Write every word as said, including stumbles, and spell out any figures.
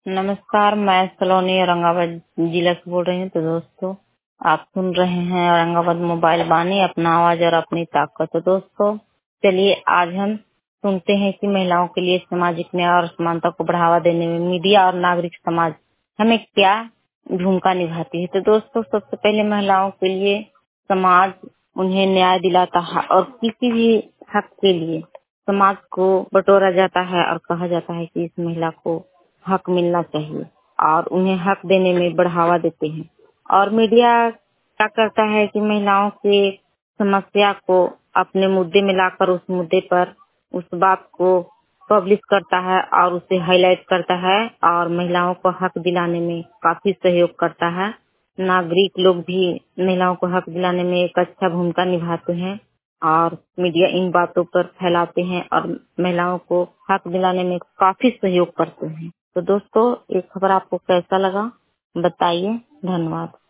नमस्कार, मैं सलोनी औरंगाबाद जिला से बोल रही हूँ। तो दोस्तों, आप सुन रहे हैं औरंगाबाद मोबाइल बानी, अपना आवाज और अपनी ताकत। तो दोस्तों, चलिए आज हम सुनते हैं कि महिलाओं के लिए सामाजिक न्याय और समानता को बढ़ावा देने में मीडिया और नागरिक समाज हमें क्या भूमिका निभाती है। तो दोस्तों, सबसे पहले महिलाओं के लिए समाज उन्हें न्याय दिलाता है और किसी भी हक के लिए समाज को बटोरा जाता है और कहा जाता है कि इस महिला को हक मिलना चाहिए और उन्हें हक देने में बढ़ावा देते हैं। और मीडिया क्या करता है कि महिलाओं के समस्या को अपने मुद्दे में लाकर उस मुद्दे पर उस बात को पब्लिश करता है और उसे हाईलाइट करता है और महिलाओं को हक दिलाने में काफी सहयोग करता है। नागरिक लोग भी महिलाओं को हक दिलाने में एक अच्छा भूमिका निभाते हैं और मीडिया इन बातों पर फैलाते हैं और महिलाओं को हक दिलाने में काफी सहयोग करते हैं। तो दोस्तों, ये खबर आपको कैसा लगा बताइए। धन्यवाद।